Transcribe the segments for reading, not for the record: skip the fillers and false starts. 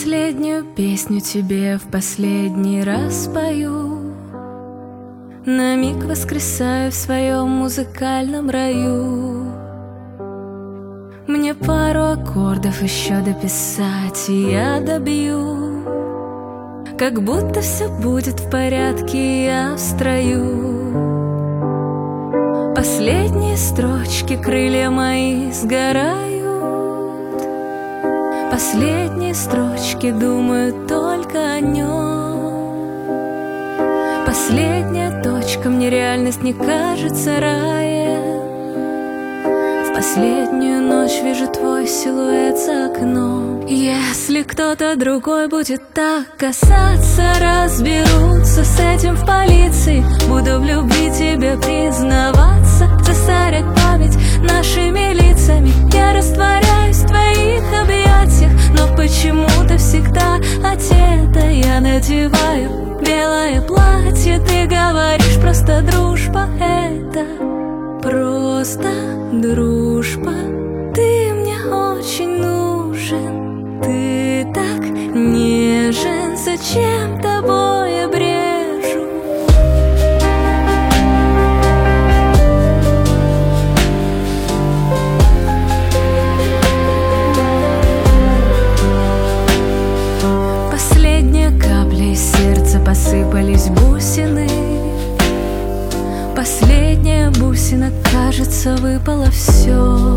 Последнюю песню тебе в последний раз пою. На миг воскресаю в своем музыкальном раю. Мне пару аккордов еще дописать, и я добью. Как будто все будет в порядке, я в строю. Последние строчки, крылья мои сгорают. Последние строчки, думаю только о нем. Последняя точка, мне реальность не кажется раем. В последнюю ночь вижу твой силуэт за окном. Если кто-то другой будет так касаться, разберутся с этим в полиции. Буду в любви тебе признаваться, засорять память нашими лицами. Я растворяюсь в твоих объятиях, но почему-то всегда одета я надеваю белое платье. Ты говоришь, просто дружба, это просто дружба. Ты мне очень нужен, ты так нежен, зачем тобой я брежу? Последняя капля из сердца, посыпались бусины. Последняя бусина, кажется, выпало все.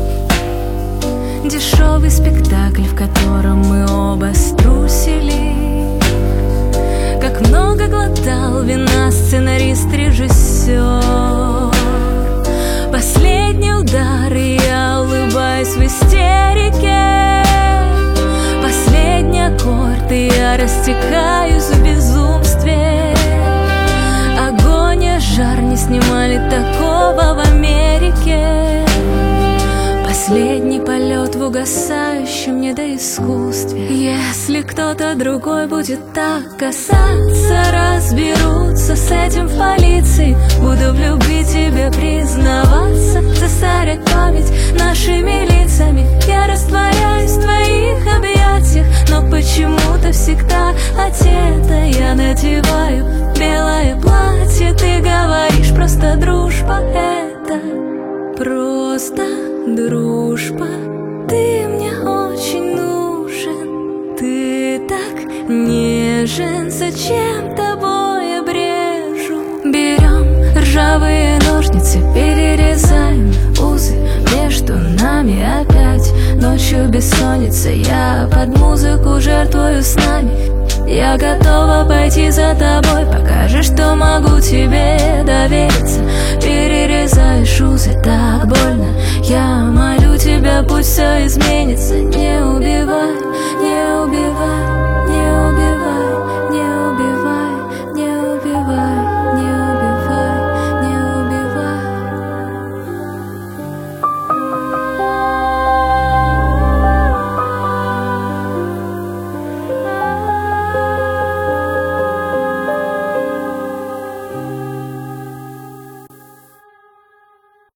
Дешевый спектакль, в котором мы оба струсили. Как много глотал вина сценарист-режиссер. Последний удар, и я улыбаюсь в истерике. Последний аккорд, и я растекаюсь в безумстве. Огонь и жар, не снимали такого в Америке. Последний полет в угасающем недоискусстве. Если кто-то другой будет так касаться, разберутся с этим в полиции. Буду в любви тебе признаваться, засорять память нашими лицами. Я растворяюсь в твоих объятиях, но почему-то всегда одета я надеваю белое платье. Ты говоришь, просто дружба, это просто дружба. Ты мне очень нужен, ты так нежен, зачем тобой я брежу? Берем ржавые ножницы, перерезаем узы между нами опять. Ночью бессонница, я под музыку жертвую снами. Я готова пойти за тобой, покажешь, что могу тебе довериться. Перерезаешь узы, так больно. Я молю тебя, пусть все изменится.